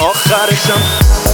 آخرشم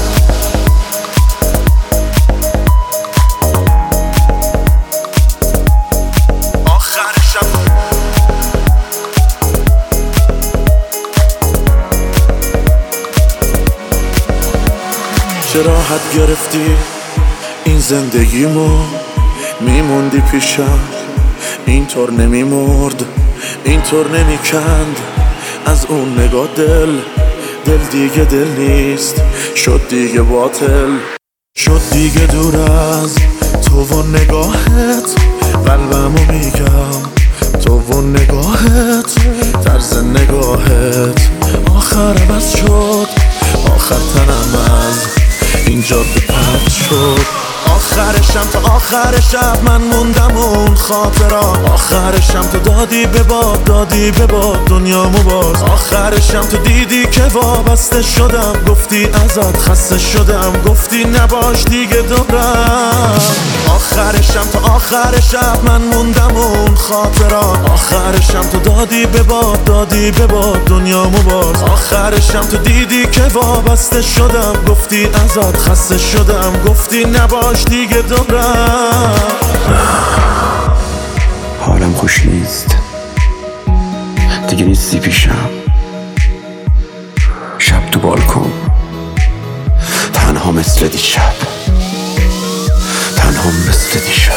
چه راحت گرفتی این زندگیمو، میموندی پیشم اینطور نمیمرد، اینطور نمیکند از اون نگاه دل دیگه دل نیست، شد دیگه باطل، شد دیگه دور از تو و نگاهت، قلبمو میگم تو و نگاهت، طرز نگاهت آخر عوض شد، آخر تنم از این جاده پرد شد. آخرشم تا آخر شب من موندم اون خاطرات، آخرشم تو دادی به باد دنیامو باز، آخرشم تو دیدی که وابسته شدم، گفتی ازت خسته شدم، گفتی نباش دیگه دورم. آخرشم تا آخر شب من موندم اون خاطرات، آخرشم تو دادی به باد دنیامو باز، آخرشم تو دیدی که وابسته شدم، گفتی ازت خسته شدم، گفتی نباش دیگه دورم. حالم خوش نیست دیگه، نیستی پیشم، شب تو بالکن تنها مثل دیشب، تنها مثل دیشب.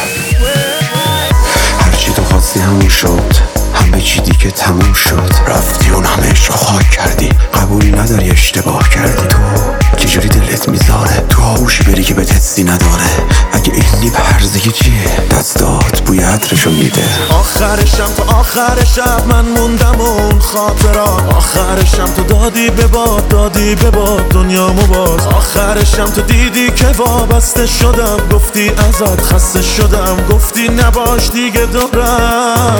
هرچی تو خواستی همون شد، همه چی دیگه تموم شد، رفتی اون همه عشق خاک کردی، قبول نداری اشتباه کردی، تو چجوری دلت میذاره تو آغوش بری که بهت حسی نداره، اگه اینی به هرزگی چیه دستات بوی عطرشو میده. آخرشم تا آخر شب من موندم اون خاطرات، آخرشم تو دادی به باد دنیامو باز، آخرشم تو دیدی که وابسته شدم، گفتی ازت خسته شدم، گفتی نباش دیگه دورم.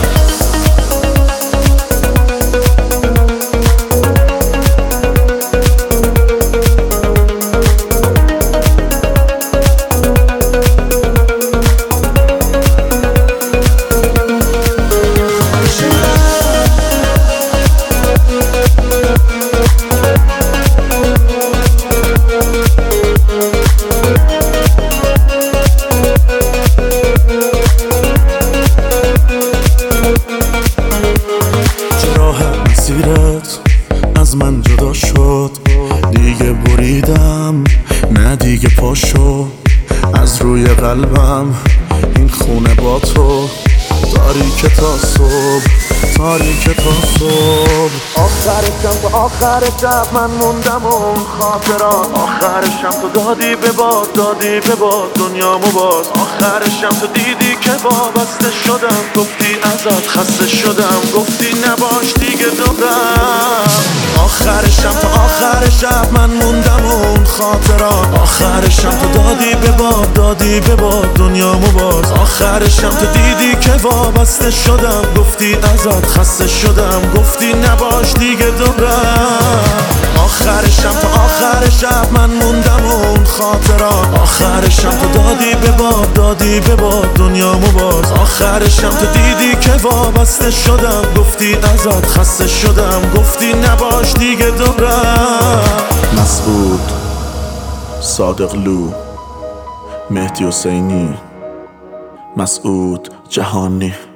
از من جدا شد دیگه، بریدم نه دیگه پاشو از روی قلبم، این خونه با تو تاریک تا صبح، تاریک تا صبح. آخرشم تا آخر شب من موندم اون خاطرات، آخرشم تو دادی به باد دنیامو باز، آخرشم تو دیدی که وابسته شدم، گفتی ازت خسته شدم، گفتی نباش دیگه دورم. آخرشم تا آخر شب من موندم اون خاطرات، آخرشم تو دادی به باد دنیامو باز، آخرشم تو دیدی که وابسته شدم، گفتی ازت خسته شدم، گفتی نباش دیگه دورم. آخرشم تا آخر شب من موندم اون خاطرات، آخرشم تو دادی به باد دنیامو باز، آخرشم تو دیدی که وابسته شدم، گفتی ازت خسته شدم، گفتی نباش دیگه دورم. مسعود، صادقلو، مهدی حسینی، مسعود جهانی.